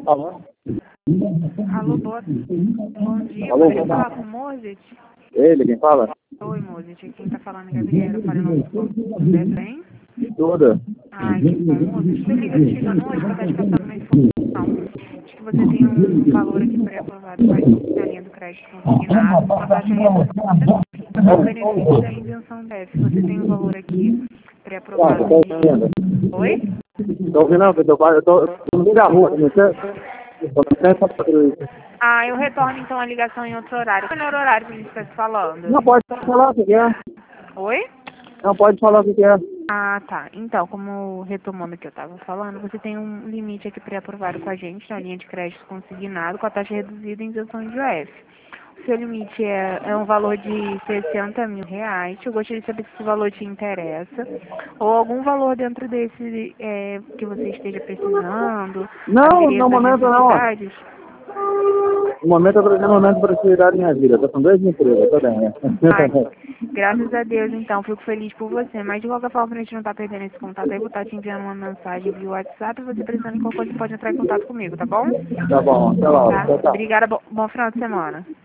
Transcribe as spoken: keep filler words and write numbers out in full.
Alô? Alô, boa... bom dia. Alô, Poderia boa falar tarde. com o Mozart? Ele, quem fala? Oi, Mozart. Quem tá falando é Gabriela. Eu falei o nome do Beto, hein? Tudo. Ai, que bom, Mozart. Você liga chegando hoje para te passar uma informação de que você tem um valor aqui pré-aprovado com a gente na linha do crédito consignado, com a taxa reduzida e com o benefício da isenção D F. Você tem um valor aqui Ah, pré-aprovado eu tô de... ouvindo. Oi? Tô ouvindo, não, eu tô, eu tô no meio da rua, não sei. Eu tô pensando sobre isso. Ah, eu retorno então a ligação em outro horário. Qual é o horário que a gente está se falando? Não, pode falar o que quer. Oi? Não, pode falar o que quer. Ah, tá. Então, como retomando o que eu estava falando, você tem um limite aqui pré-aprovado com a gente na linha de crédito consignado com a taxa reduzida em isenção de I O F. O seu limite é, é um valor de sessenta mil reais. Eu gostaria de saber se esse valor te interessa ou algum valor dentro desse é, que você esteja precisando, Não, adquirir no essas momento não. necessidades. No momento eu tô tendo um momento de prosperidade na minha vida. Tô com dois empregos, tô bem, né? Ai, graças a Deus, então, fico feliz por você. Mas de qualquer forma, pra gente não estar perdendo esse contato, aí eu vou estar te enviando uma mensagem via WhatsApp e você precisando de qualquer coisa pode entrar em contato comigo, tá bom? Tá bom, até logo. Tá? Tchau, tchau. Obrigada, bo bom final de semana.